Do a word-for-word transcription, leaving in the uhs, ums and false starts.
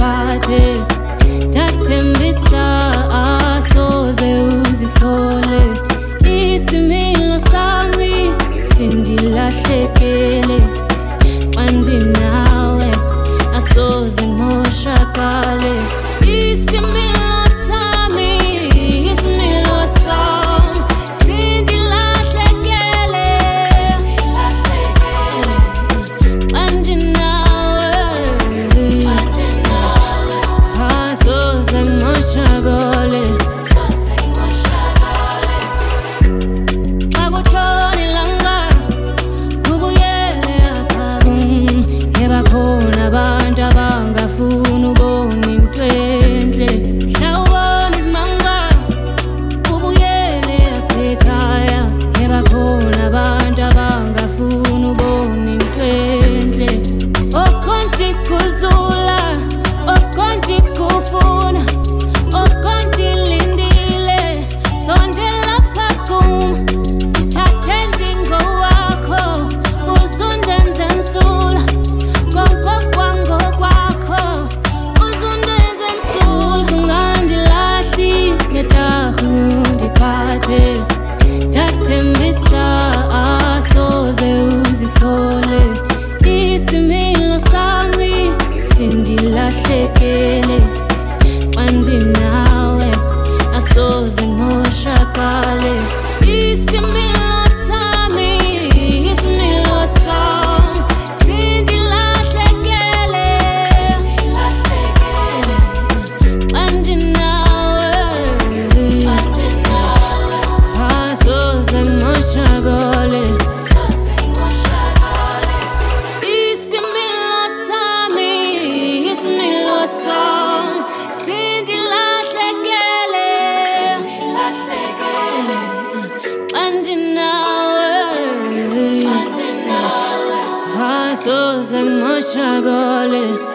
ndiphathe ndathembisa asoze uzisole isimilo sami sindilahlekele xa ndinawe asoze ngimoshakale isimilo sami isimilo sami sindilahlekele xa ndinawe asoze ngimoshakale xa kutshona ilanga ubuyele apha kum ebakhona abantu abangafuni ubona into entle hlawubona izimanga ubuyele apha ekhaya ebakhona abantu abangafuni ubona into entle okhonti kuzula okhonti kufuna okhonti lindile sondela apha kum thathe ndingo wakho uzundenze msula konke kwango kwakho uzundenze msuzu ungandilahli ngetarhu ndiphathe ndathembisa asoze uzisole isimilo sami sindilahlekele xa ndinawe asoze ngimoshakale isimilo sami isimilo sami sindilahlekele xa ndinawe asoze ngimoshakale isimilo sami isimilo sami sindilahlekele xa ndinawe asoze ngimoshakale